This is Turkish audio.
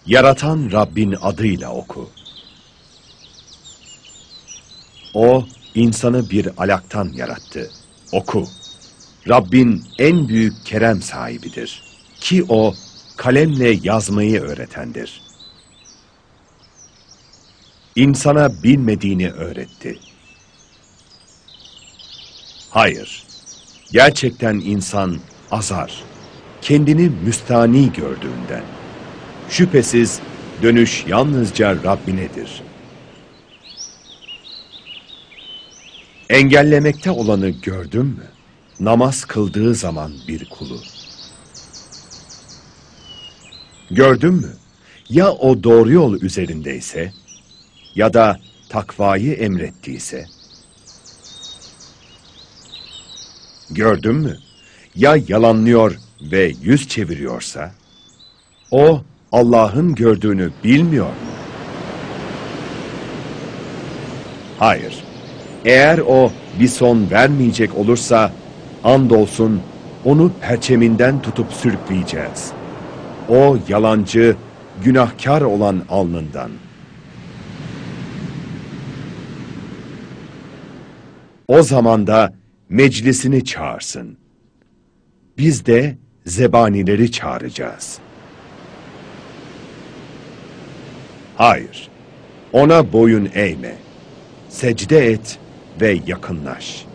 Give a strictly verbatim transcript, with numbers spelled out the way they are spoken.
Yaratan Rabbin adıyla oku. O, insanı bir alaktan yarattı. Oku. Rabbin en büyük kerem sahibidir. Ki o, kalemle yazmayı öğretendir. İnsana bilmediğini öğretti. Hayır, gerçekten insan azar, kendini müstani gördüğünden. Şüphesiz dönüş yalnızca Rabbinedir. Engellemekte olanı gördün mü? Namaz kıldığı zaman bir kulu. Gördün mü? Ya o doğru yol üzerindeyse ya da takvayı emrettiyse. Gördün mü? Ya yalanlıyor ve yüz çeviriyorsa? O Allah'ın gördüğünü bilmiyor mu? Hayır. Eğer o bir son vermeyecek olursa, andolsun onu perçeminden tutup sürükleyeceğiz. O yalancı, günahkar olan alnından. O zaman da meclisini çağırsın. Biz de zebanileri çağıracağız. Hayır, ona boyun eğme, secde et ve yakınlaş.